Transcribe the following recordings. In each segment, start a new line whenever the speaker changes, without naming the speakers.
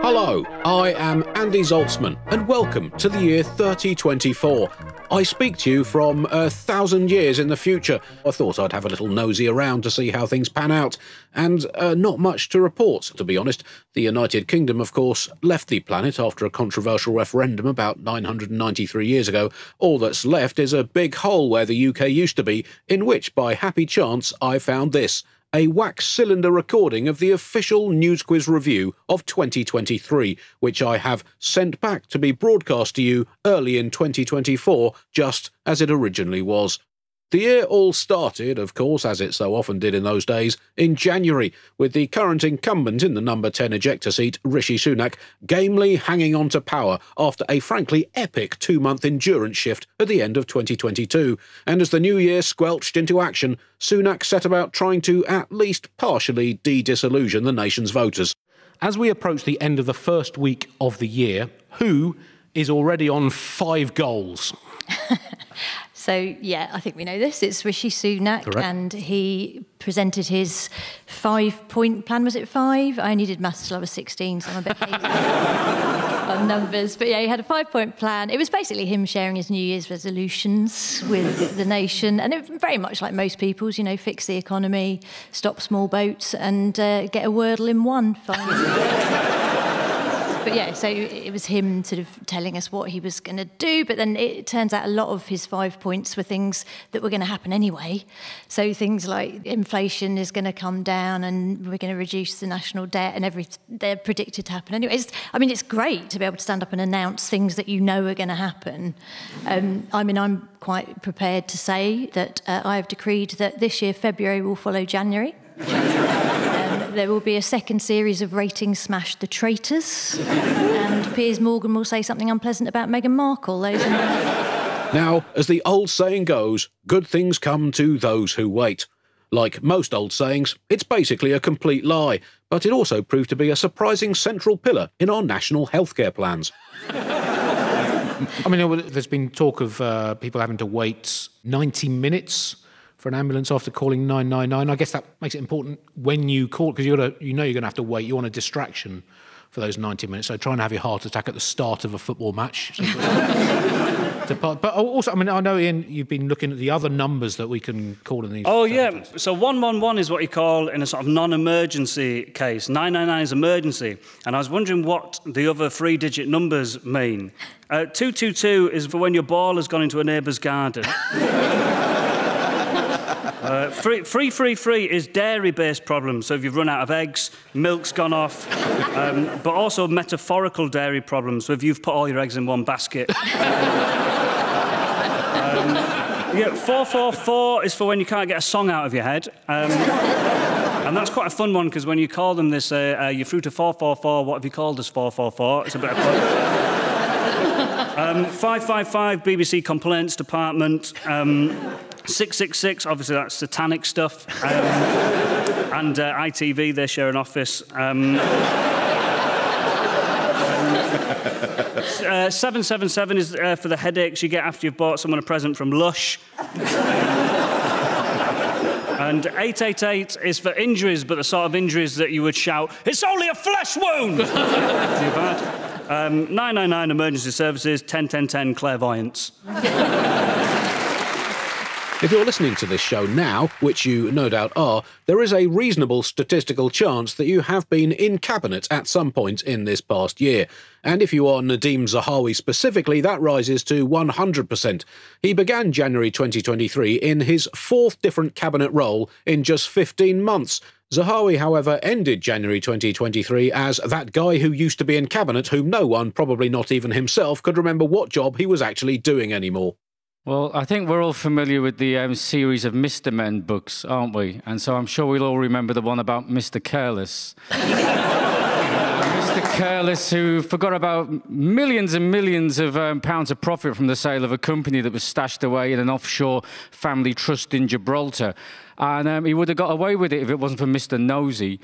Hello, I am Andy Zaltzman, and welcome to the year 3024. I speak to you from 1,000 years in the future. I thought I'd have a little nosy around to see how things pan out, and not much to report, to be honest. The United Kingdom, of course, left the planet after a controversial referendum about 993 years ago. All that's left is a big hole where the UK used to be, in which, by happy chance, I found this. A wax cylinder recording of the official News Quiz review of 2023, which I have sent back to be broadcast to you early in 2024, just as it originally was. The year all started, of course, as it so often did in those days, in January, with the current incumbent in the number 10 ejector seat, Rishi Sunak, gamely hanging on to power after a frankly epic 2-month endurance shift at the end of 2022. And as the new year squelched into action, Sunak set about trying to at least partially de-disillusion the nation's voters.
As we approach the end of the first week of the year, who is already on 5 goals?
So, yeah, I think we know this. It's Rishi Sunak.
Correct.
And he presented his 5-point plan. Was it 5? I only did maths till I was 16, so I'm a bit hazy on numbers. But, yeah, he had a 5-point plan. It was basically him sharing his New Year's resolutions with the nation. And it very much like most people's, you know, fix the economy, stop small boats and get a Wordle in one, finally. But yeah, so it was him sort of telling us what he was going to do, but then it turns out a lot of his 5 points were things that were going to happen anyway. So things like inflation is going to come down and we're going to reduce the national debt and they're predicted to happen anyway. It's great to be able to stand up and announce things that you know are going to happen. I'm quite prepared to say that I have decreed that this year February will follow January. There will be a second series of Ratings Smash the Traitors, and Piers Morgan will say something unpleasant about Meghan Markle.
Now, as the old saying goes, good things come to those who wait. Like most old sayings, it's basically a complete lie, but it also proved to be a surprising central pillar in our national healthcare plans.
I mean, there's been talk of people having to wait 90 minutes for an ambulance after calling 999. I guess that makes it important when you call, because you're going to have to wait. You want a distraction for those 90 minutes. So try and have your heart attack at the start of a football match. But also, I mean, I know, Ian, you've been looking at the other numbers that we can call in these.
Oh, yeah. So 111 is what you call in a sort of non-emergency case. 999 is emergency. And I was wondering what the other 3-digit numbers mean. 222 is for when your ball has gone into a neighbour's garden. 333 is dairy-based problems, so if you've run out of eggs, milk's gone off, but also metaphorical dairy problems, so if you've put all your eggs in one basket. 444 is for when you can't get a song out of your head, and that's quite a fun one, because when you call them, they say, you're through to 444, what have you called us 444? It's a bit of fun. 555, BBC Complaints Department. 666, obviously that's satanic stuff. And ITV, they share an office. 777 is for the headaches you get after you've bought someone a present from Lush. And 888 is for injuries, but the sort of injuries that you would shout, "It's only a flesh wound!" Too bad. 999 emergency services, 101010 clairvoyance.
If you're listening to this show now, which you no doubt are, there is a reasonable statistical chance that you have been in Cabinet at some point in this past year. And if you are Nadhim Zahawi specifically, that rises to 100%. He began January 2023 in his 4th different Cabinet role in just 15 months. Zahawi, however, ended January 2023 as that guy who used to be in Cabinet whom no one, probably not even himself, could remember what job he was actually doing anymore.
Well, I think we're all familiar with the series of Mr. Men books, aren't we? And so I'm sure we'll all remember the one about Mr. Careless. Mr. Careless, who forgot about millions and millions of pounds of profit from the sale of a company that was stashed away in an offshore family trust in Gibraltar. And he would have got away with it if it wasn't for Mr. Nosy.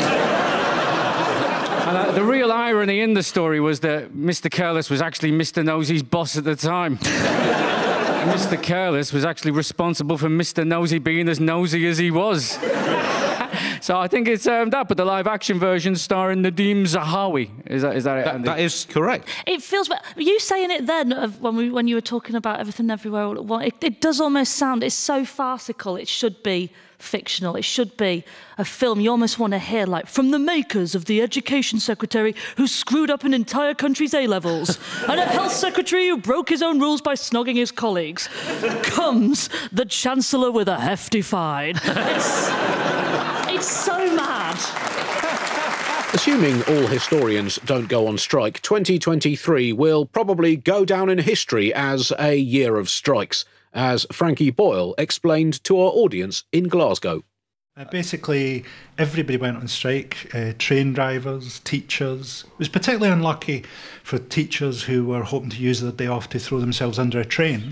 And the real irony in the story was that Mr. Careless was actually Mr. Nosy's boss at the time. Mr. Careless was actually responsible for Mr. Nosy being as nosy as he was. So I think it's that, but the live-action version starring Nadeem Zahawi. Is that it, Andy?
That is correct.
It feels... You saying it then, when you were talking about Everything Everywhere All at Once, it does almost sound... It's so farcical, it should be fictional. It should be a film. You almost want to hear, like, from the makers of the Education Secretary who screwed up an entire country's A-levels and a Health Secretary who broke his own rules by snogging his colleagues, comes the Chancellor with a hefty fine. It's so mad.
Assuming all historians don't go on strike, 2023 will probably go down in history as a year of strikes, as Frankie Boyle explained to our audience in Glasgow.
Basically, everybody went on strike, train drivers, teachers. It was particularly unlucky for teachers who were hoping to use their day off to throw themselves under a train.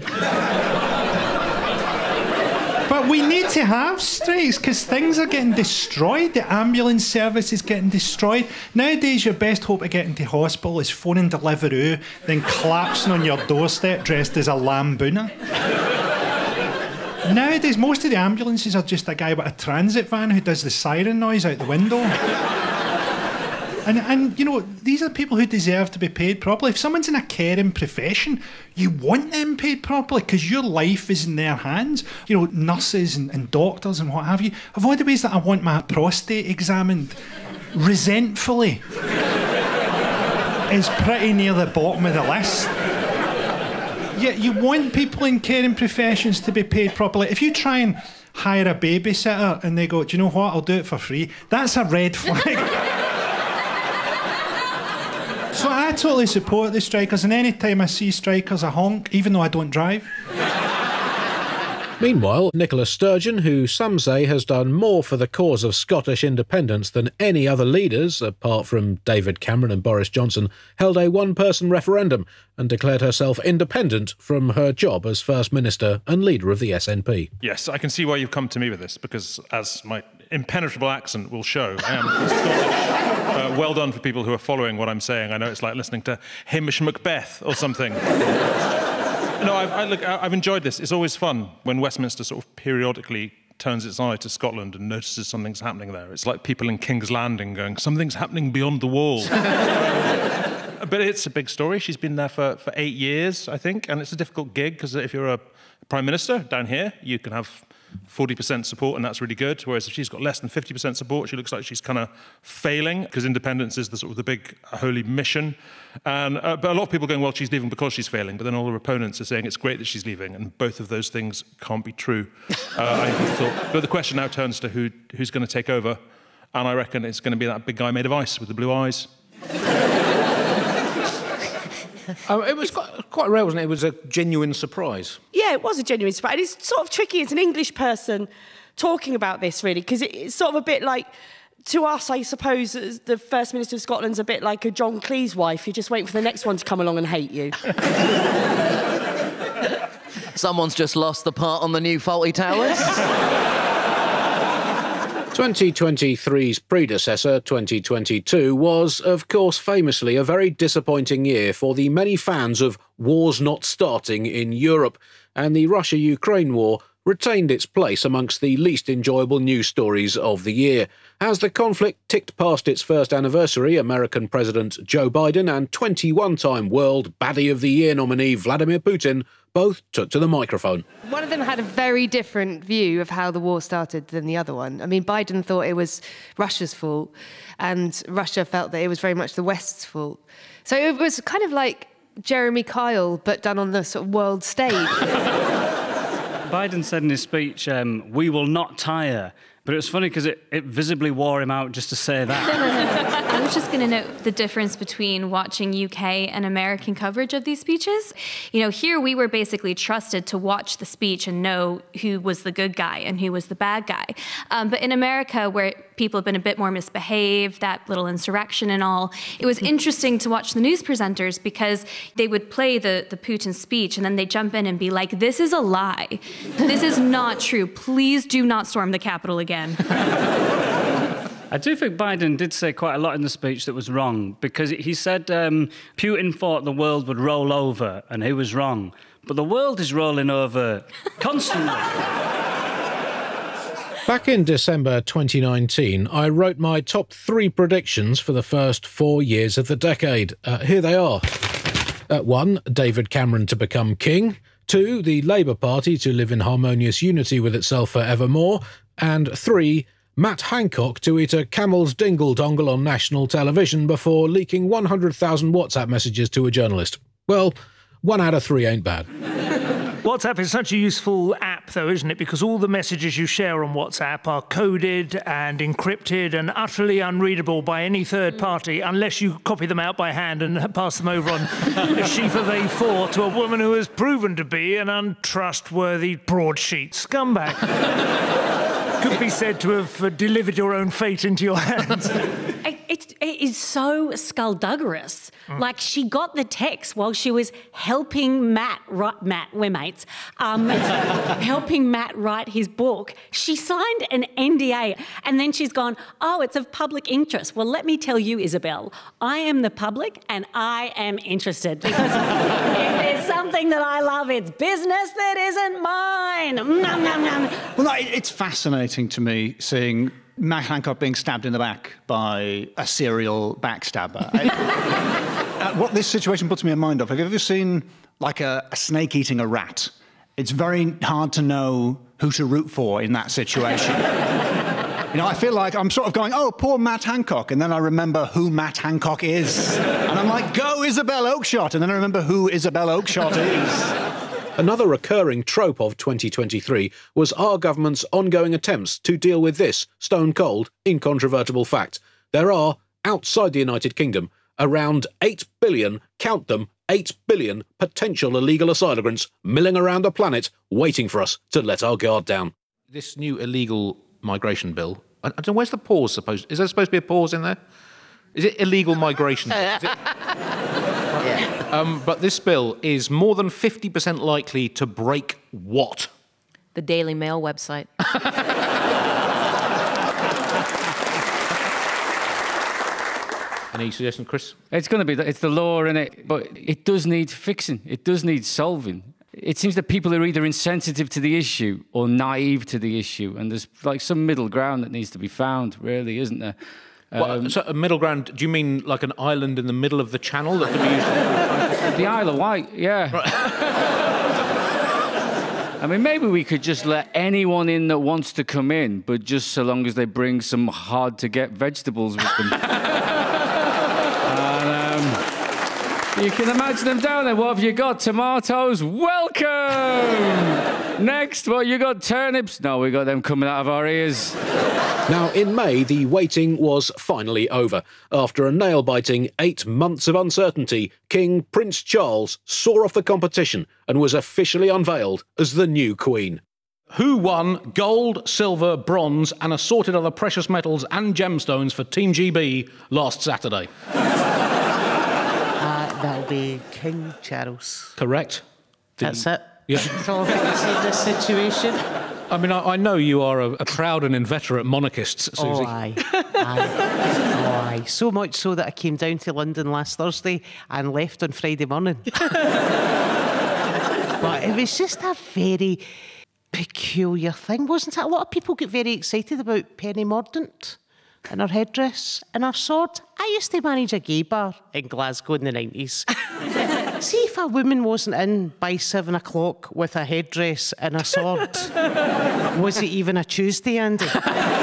But we need to have strikes because things are getting destroyed. The ambulance service is getting destroyed. Nowadays, your best hope of getting to hospital is phoning Deliveroo, then collapsing on your doorstep dressed as a lamboona. Nowadays, most of the ambulances are just a guy with a transit van who does the siren noise out the window. And you know, these are people who deserve to be paid properly. If someone's in a caring profession, you want them paid properly because your life is in their hands. You know, nurses and doctors and what have you. Of all the ways that I want my prostate examined resentfully is pretty near the bottom of the list. Yeah, you want people in caring professions to be paid properly. If you try and hire a babysitter and they go, do you know what, I'll do it for free, that's a red flag. So I totally support the strikers, and any time I see strikers, I honk, even though I don't drive.
Meanwhile, Nicola Sturgeon, who some say has done more for the cause of Scottish independence than any other leaders, apart from David Cameron and Boris Johnson, held a one-person referendum and declared herself independent from her job as First Minister and leader of the SNP.
Yes, I can see why you've come to me with this, because as my impenetrable accent will show, I am Scottish. Well done for people who are following what I'm saying. I know it's like listening to Hamish Macbeth or something. No, I've enjoyed this. It's always fun when Westminster sort of periodically turns its eye to Scotland and notices something's happening there. It's like people in King's Landing going, something's happening beyond the wall. But it's a big story. She's been there for 8 years, I think, and it's a difficult gig because if you're a Prime Minister down here, you can have 40% support, and that's really good. Whereas if she's got less than 50% support, she looks like she's kind of failing because independence is the sort of the big holy mission. And but a lot of people are going, well, she's leaving because she's failing. But then all her opponents are saying it's great that she's leaving, and both of those things can't be true. I thought. But the question now turns to who's going to take over, and I reckon it's going to be that big guy made of ice with the blue eyes.
It was quite rare, wasn't it? It was a genuine surprise.
Yeah, it was a genuine surprise. And it's sort of tricky as an English person talking about this, really, because it's sort of a bit like, to us, I suppose, the First Minister of Scotland's a bit like a John Cleese wife. You're just waiting for the next one to come along and hate you.
Someone's just lost the part on the new Fawlty Towers.
2023's predecessor, 2022, was, of course, famously a very disappointing year for the many fans of wars not starting in Europe, and the Russia-Ukraine war retained its place amongst the least enjoyable news stories of the year. As the conflict ticked past its first anniversary, American President Joe Biden and 21-time World Baddie of the Year nominee Vladimir Putin both took to the microphone.
One of them had a very different view of how the war started than the other one. I mean, Biden thought it was Russia's fault, and Russia felt that it was very much the West's fault. So it was kind of like Jeremy Kyle, but done on the sort of world stage.
Biden said in his speech, we will not tire. But it was funny because it visibly wore him out just to say that.
I was just going to note the difference between watching UK and American coverage of these speeches. You know, here we were basically trusted to watch the speech and know who was the good guy and who was the bad guy. But in America, where people have been a bit more misbehaved, that little insurrection and all, it was interesting to watch the news presenters because they would play the Putin speech and then they'd jump in and be like, this is a lie. This is not true. Please do not storm the Capitol again.
I do think Biden did say quite a lot in the speech that was wrong, because he said Putin thought the world would roll over, and he was wrong. But the world is rolling over constantly.
Back in December 2019, I wrote my top 3 predictions for the first 4 years of the decade. Here they are. 1, David Cameron to become king. 2, the Labour Party to live in harmonious unity with itself forevermore. And 3, Matt Hancock to eat a camel's dingle-dongle on national television before leaking 100,000 WhatsApp messages to a journalist. Well, 1 out of 3 ain't bad.
WhatsApp is such a useful app, though, isn't it? Because all the messages you share on WhatsApp are coded and encrypted and utterly unreadable by any third party unless you copy them out by hand and pass them over on a sheaf of A4 to a woman who has proven to be an untrustworthy broadsheet scumbag. Could be said to have delivered your own fate into your hands.
It is so skullduggerous. Like, she got the text while she was helping Matt, we're mates, helping Matt write his book. She signed an NDA and then she's gone, oh, it's of public interest. Well, let me tell you, Isabel, I am the public and I am interested because if there's something that I love, it's business that isn't mine. Nom, nom, nom.
Well, no, it's fascinating to me seeing Matt Hancock being stabbed in the back by a serial backstabber. What this situation puts me in mind of, have you ever seen like a snake eating a rat? It's very hard to know who to root for in that situation. You know, I feel like I'm sort of going, oh, poor Matt Hancock, and then I remember who Matt Hancock is. And I'm like, go Isabel Oakeshott, and then I remember who Isabel Oakeshott is.
Another recurring trope of 2023 was our government's ongoing attempts to deal with this stone-cold, incontrovertible fact. There are, outside the United Kingdom, around 8 billion, count them, 8 billion potential illegal asylum milling around the planet, waiting for us to let our guard down.
This new illegal migration bill, I don't know, where's the pause supposed? Is there supposed to be a pause in there? Is it illegal migration? Is it? But this bill is more than 50% likely to break what?
The Daily Mail website.
Any suggestions, Chris?
It's going to be, it's the law, innit? But it does need fixing. It does need solving. It seems that people are either insensitive to the issue or naive to the issue. And there's like some middle ground that needs to be found, really, isn't there?
So a middle ground, do you mean like an island in the middle of the channel that could be used?
The Isle of Wight, yeah. Right. I mean, maybe we could just let anyone in that wants to come in, but just so long as they bring some hard-to-get vegetables with them. You can imagine them down there. What have you got? Tomatoes? Welcome! Next, what, you got turnips? No, we got them coming out of our ears.
Now, in May, the waiting was finally over. After a nail-biting 8 months of uncertainty, King Prince Charles saw off the competition and was officially unveiled as the new Queen.
Who won gold, silver, bronze and assorted other precious metals and gemstones for Team GB last Saturday?
That'll be King Charles.
Correct.
That's it.
Yeah.
That's all I think is in this situation.
I mean, I know you are a proud and inveterate monarchist, Susie.
Oh, aye. So much so that I came down to London last Thursday and left on Friday morning. But it was just a very peculiar thing, wasn't it? A lot of people get very excited about Penny Mordaunt and her headdress and her sword. I used to manage a gay bar in Glasgow in the 90s. See if a woman wasn't in by 7 o'clock with a headdress and a sword. Was it even a Tuesday, Andy?
The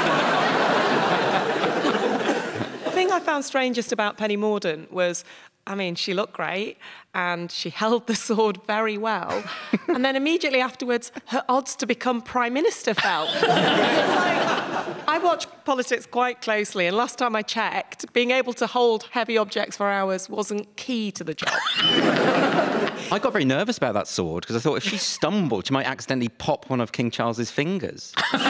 thing I found strangest about Penny Mordaunt was, I mean, she looked great and she held the sword very well. And then immediately afterwards, her odds to become Prime Minister fell. It's like, I watch politics quite closely, and last time I checked, being able to hold heavy objects for hours wasn't key to the job.
I got very nervous about that sword because I thought if she stumbled, she might accidentally pop one of King Charles's fingers.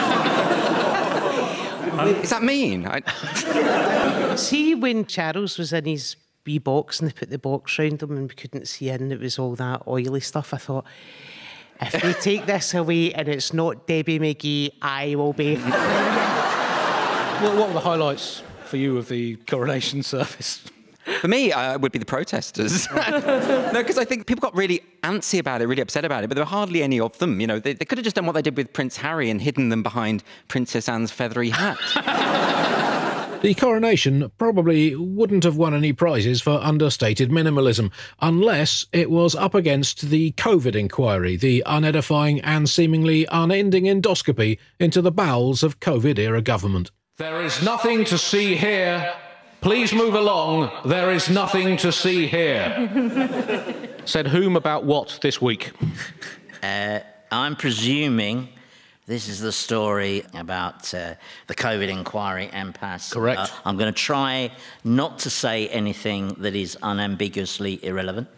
Is that mean?
See, when Charles was in his wee box and they put the box round him and we couldn't see in, it was all that oily stuff, I thought, if they take this away and it's not Debbie McGee, I will be...
Well, what were the highlights for you of the coronation service?
For me, it would be the protesters. No, because I think people got really antsy about it, really upset about it, but there were hardly any of them. You know, they could have just done what they did with Prince Harry and hidden them behind Princess Anne's feathery hat.
The coronation probably wouldn't have won any prizes for understated minimalism, unless it was up against the COVID inquiry, the unedifying and seemingly unending endoscopy into the bowels of COVID-era government.
There is nothing to see here. Please move along. There is nothing to see here. Said whom about what this week?
I'm presuming this is the story about the COVID inquiry impasse.
Correct.
I'm going to try not to say anything that is unambiguously irrelevant.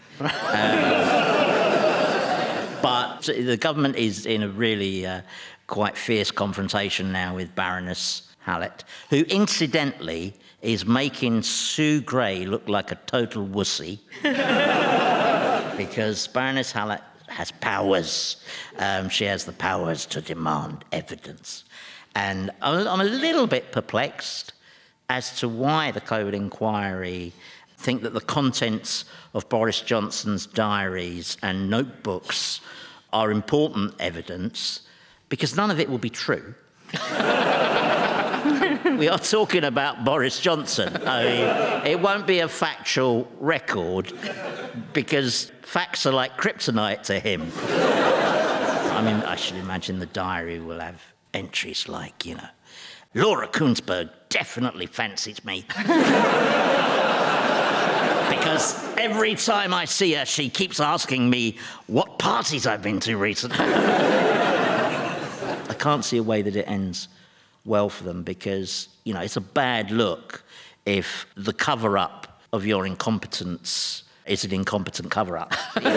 But the government is in a really quite fierce confrontation now with Baroness Hallett, who incidentally is making Sue Gray look like a total wussy because Baroness Hallett has powers. She has the powers to demand evidence. And I'm a little bit perplexed as to why the COVID inquiry think that the contents of Boris Johnson's diaries and notebooks are important evidence, because none of it will be true. We are talking about Boris Johnson. I mean, it won't be a factual record because facts are like kryptonite to him. I mean, I should imagine the diary will have entries like, you know, Laura Kuenssberg definitely fancies me. Because every time I see her, she keeps asking me what parties I've been to recently. I can't see a way that it ends well for them because, you know, it's a bad look if the cover-up of your incompetence is an incompetent cover-up.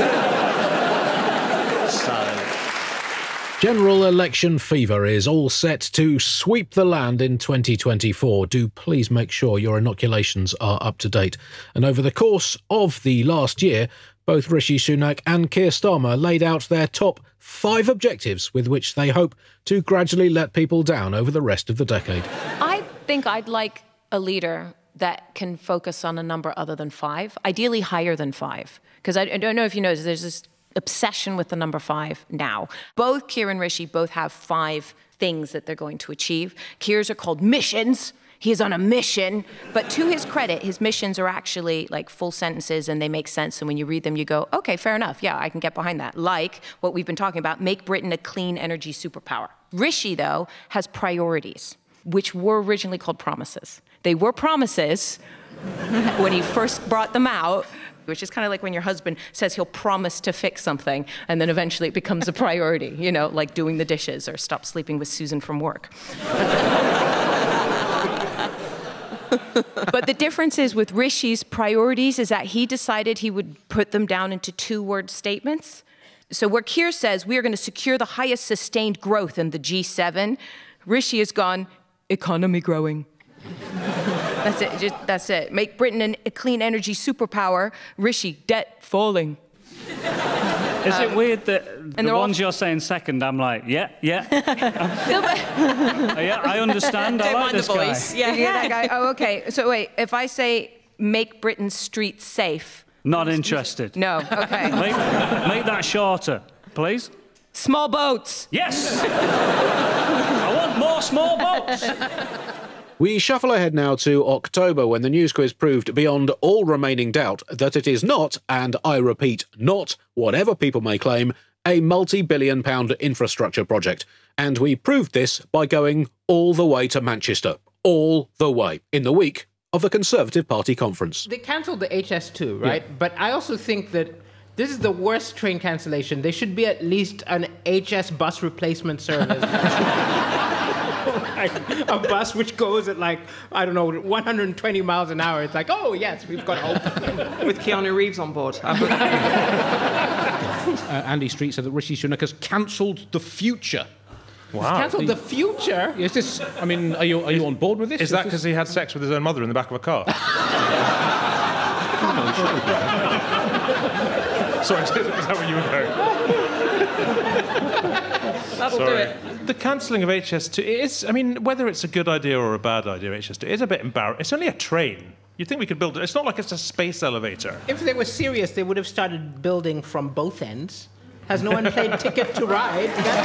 General election fever is all set to sweep the land in 2024. Do please make sure your inoculations are up to date. And over the course of the last year, both Rishi Sunak and Keir Starmer laid out their top 5 objectives with which they hope to gradually let people down over the rest of the decade.
I think I'd like a leader that can focus on a number other than 5, ideally higher than 5. Because I don't know if you noticed, there's this obsession with the number 5 now. Both Keir and Rishi both have 5 things that they're going to achieve. Keir's are called missions. He is on a mission, but to his credit, his missions are actually like full sentences and they make sense. And when you read them, you go, okay, fair enough. Yeah, I can get behind that. Like what we've been talking about, make Britain a clean energy superpower. Rishi, though, has priorities, which were originally called promises. They were promises when he first brought them out, which is kind of like when your husband says he'll promise to fix something, and then eventually it becomes a priority, you know, like doing the dishes or stop sleeping with Susan from work. But the difference is with Rishi's priorities is that he decided he would put them down into 2-word statements. So where Keir says we are going to secure the highest sustained growth in the G7, Rishi has gone, economy growing. That's it. That's it. Make Britain a clean energy superpower. Rishi, debt falling.
Is it weird that the ones you're saying second, I'm like, yeah. Yeah, I understand. I like this guy.
Voice. Yeah, that guy. Oh, okay. So wait, if I say make Britain's streets safe.
Not interested.
No, okay.
Make that shorter, please.
Small boats.
Yes. I want more small boats.
We shuffle ahead now to October, when the news quiz proved beyond all remaining doubt that it is not, and I repeat, not, whatever people may claim, a multi-billion-pound infrastructure project. And we proved this by going all the way to Manchester. All the way. In the week of the Conservative Party conference.
They cancelled the HS2, right? Yeah. But I also think that this is the worst train cancellation. There should be at least an HS bus replacement service. A bus which goes at 120 miles an hour. It's like, oh yes, we've got hope.
With Keanu Reeves on board.
Andy Street said that Rishi Sunak has cancelled the future.
Wow.
He's cancelled the future?
Is this? I mean, are you on board with this?
Is that because he had sex with his own mother in the back of a car? Sorry, is that where you were going?
That'll do it.
The cancelling of HS2 is, I mean, whether it's a good idea or a bad idea, HS2 is a bit embarrassing. It's only a train. You'd think we could build it. It's not like it's a space elevator.
If they were serious, they would have started building from both ends. Has no one played Ticket to Ride?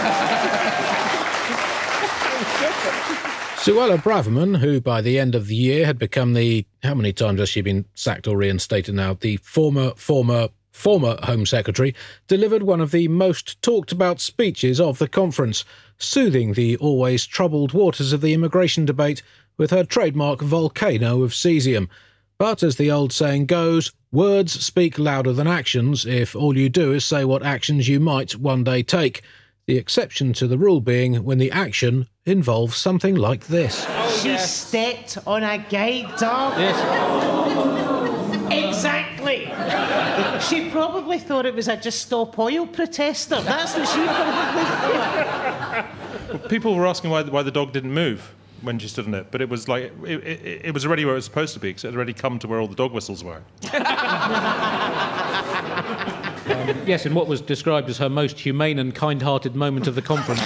Suella Braverman, who by the end of the year had become the... How many times has she been sacked or reinstated now? The former Home Secretary, delivered one of the most talked about speeches of the conference, soothing the always troubled waters of the immigration debate with her trademark volcano of cesium. But as the old saying goes, words speak louder than actions if all you do is say what actions you might one day take. The exception to the rule being when the action involves something like this.
She stepped on a guide dog.
Yes.
Exactly. She probably thought it was a Just Stop Oil protester. That's what she probably thought.
Well, people were asking why the dog didn't move when she stood on it, but it was like it was already where it was supposed to be, because it had already come to where all the dog whistles were.
Yes, in what was described as her most humane and kind-hearted moment of the conference.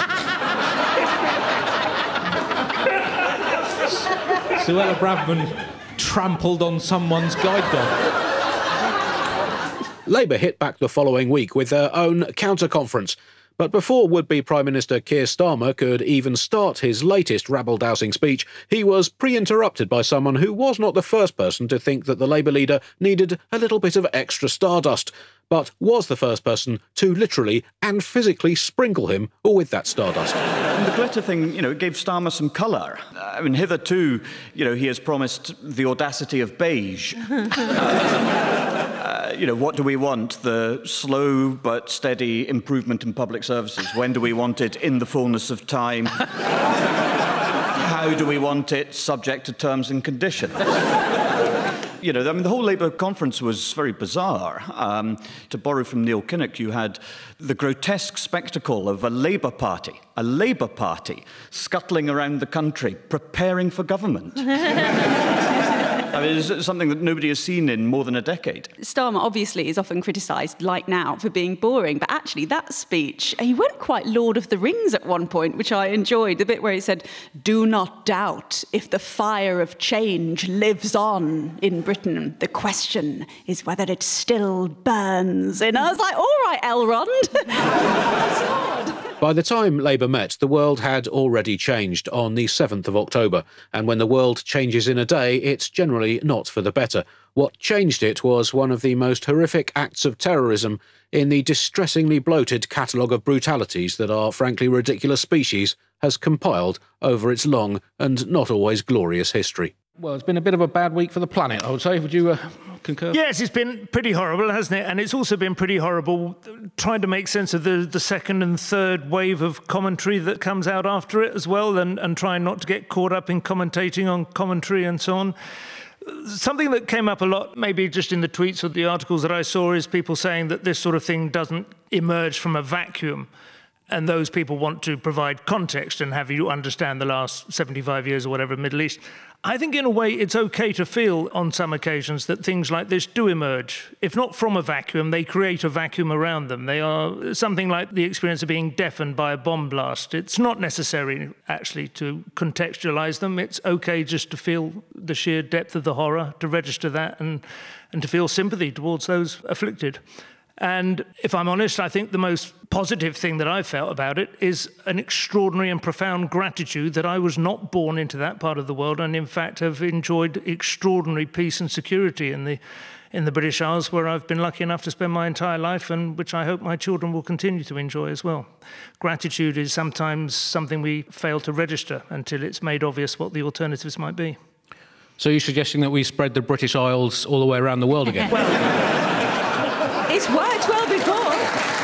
Suella Braverman trampled on someone's guide dog.
Labour hit back the following week with their own counter-conference. But before would-be Prime Minister Keir Starmer could even start his latest rabble-dousing speech, he was pre-interrupted by someone who was not the first person to think that the Labour leader needed a little bit of extra stardust, but was the first person to literally and physically sprinkle him with that stardust.
And the glitter thing, it gave Starmer some colour. I mean, hitherto, he has promised the audacity of beige. What do we want? The slow but steady improvement in public services. When do we want it? In the fullness of time. How do we want it? Subject to terms and conditions. The whole Labour conference was very bizarre. To borrow from Neil Kinnock, you had the grotesque spectacle of a Labour Party scuttling around the country, preparing for government. I mean, it's something that nobody has seen in more than a decade.
Starmer obviously is often criticised, like now, for being boring, but actually that speech, he went quite Lord of the Rings at one point, which I enjoyed, the bit where he said, "Do not doubt if the fire of change lives on in Britain. The question is whether it still burns." And I was like, all right, Elrond.
By the time Labour met, the world had already changed on the 7th of October, and when the world changes in a day, it's generally not for the better. What changed it was one of the most horrific acts of terrorism in the distressingly bloated catalogue of brutalities that our frankly ridiculous species has compiled over its long and not always glorious history.
Well, it's been a bit of a bad week for the planet, I would say. Would you concur?
Yes, it's been pretty horrible, hasn't it? And it's also been pretty horrible trying to make sense of the second and third wave of commentary that comes out after it as well, and trying not to get caught up in commentating on commentary and so on. Something that came up a lot, maybe just in the tweets or the articles that I saw, is people saying that this sort of thing doesn't emerge from a vacuum. And those people want to provide context and have you understand the last 75 years or whatever of the Middle East. I think in a way it's okay to feel on some occasions that things like this do emerge. If not from a vacuum, they create a vacuum around them. They are something like the experience of being deafened by a bomb blast. It's not necessary, actually, to contextualise them. It's okay just to feel the sheer depth of the horror, to register that and to feel sympathy towards those afflicted. And if I'm honest, I think the most positive thing that I've felt about it is an extraordinary and profound gratitude that I was not born into that part of the world, and in fact have enjoyed extraordinary peace and security in the British Isles, where I've been lucky enough to spend my entire life, and which I hope my children will continue to enjoy as well. Gratitude is sometimes something we fail to register until it's made obvious what the alternatives might be.
So you're suggesting that we spread the British Isles all the way around the world again?
It's worked well before.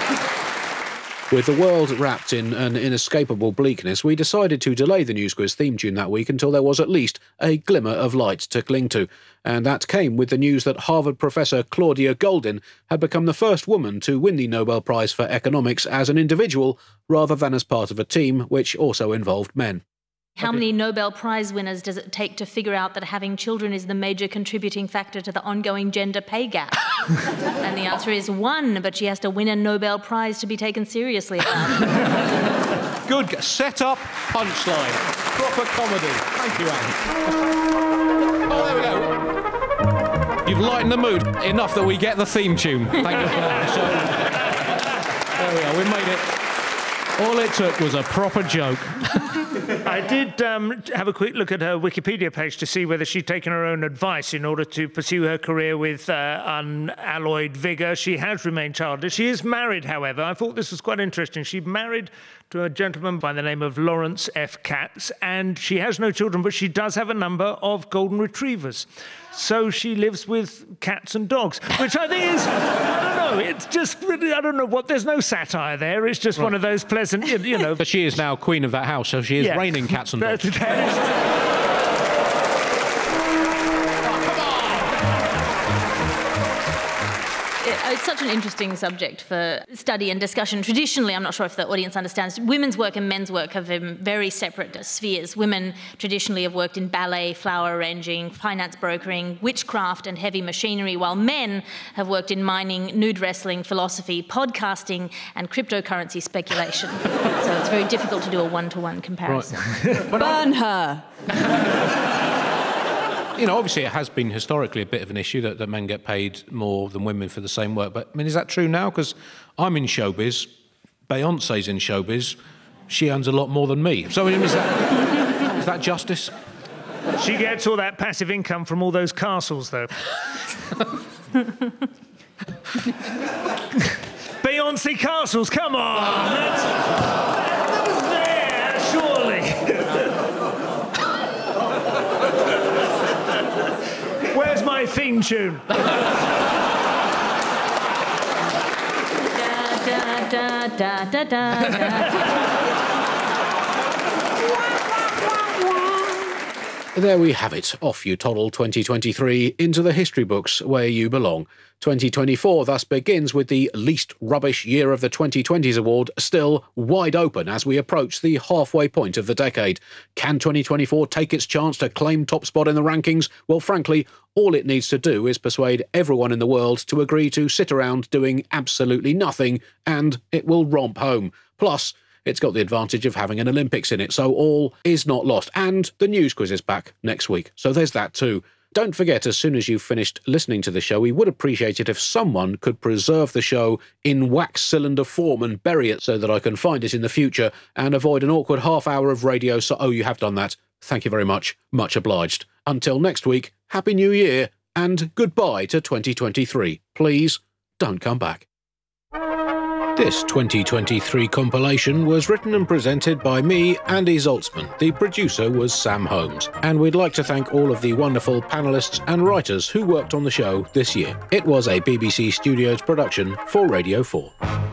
With the world wrapped in an inescapable bleakness, we decided to delay the News Quiz theme tune that week until there was at least a glimmer of light to cling to. And that came with the news that Harvard professor Claudia Goldin had become the first woman to win the Nobel Prize for Economics as an individual rather than as part of a team, which also involved men.
How many Nobel Prize winners does it take to figure out that having children is the major contributing factor to the ongoing gender pay gap? And the answer is 1, but she has to win a Nobel Prize to be taken seriously about.
Good. Set up, punchline. Proper comedy. Thank you, Anne. Oh, there we go. You've lightened the mood enough that we get the theme tune. Thank you for that. So, there we are. We made it. All it took was a proper joke.
I did have a quick look at her Wikipedia page to see whether she'd taken her own advice in order to pursue her career with unalloyed vigour. She has remained childless. She is married, however. I thought this was quite interesting. She's married to a gentleman by the name of Lawrence F. Katz, and she has no children, but she does have a number of golden retrievers. So she lives with cats and dogs, which I think is, I don't know, it's just, I don't know what, there's no satire there. It's just one of those pleasant, you know.
But she is now queen of that house, so she is reigning cats and dogs.
It's such an interesting subject for study and discussion. Traditionally, I'm not sure if the audience understands, women's work and men's work have been very separate spheres. Women traditionally have worked in ballet, flower arranging, finance brokering, witchcraft and heavy machinery, while men have worked in mining, nude wrestling, philosophy, podcasting and cryptocurrency speculation. So it's very difficult to do a one-to-one comparison.
Right.
Burn her!
You know, obviously it has been historically a bit of an issue that men get paid more than women for the same work. But, I mean, is that true now? Because I'm in showbiz, Beyonce's in showbiz, she earns a lot more than me. So, I mean, is that justice?
She gets all that passive income from all those castles, though. Beyonce castles, come on! That was there, surely. Where's my theme tune?
Da, da, da, da, da, da.
There we have it. Off you toddle 2023 into the history books where you belong. 2024 thus begins with the least rubbish year of the 2020s award still wide open as we approach the halfway point of the decade. Can 2024 take its chance to claim top spot in the rankings? Well, frankly, all it needs to do is persuade everyone in the world to agree to sit around doing absolutely nothing, and it will romp home. Plus, it's got the advantage of having an Olympics in it, so all is not lost. And the news quiz is back next week, so there's that too. Don't forget, as soon as you've finished listening to the show, we would appreciate it if someone could preserve the show in wax cylinder form and bury it so that I can find it in the future and avoid an awkward half hour of radio. So, oh, you have done that. Thank you very much. Much obliged. Until next week, Happy New Year and goodbye to 2023. Please don't come back. This 2023 compilation was written and presented by me, Andy Zaltzman. The producer was Sam Holmes. And we'd like to thank all of the wonderful panellists and writers who worked on the show this year. It was a BBC Studios production for Radio 4.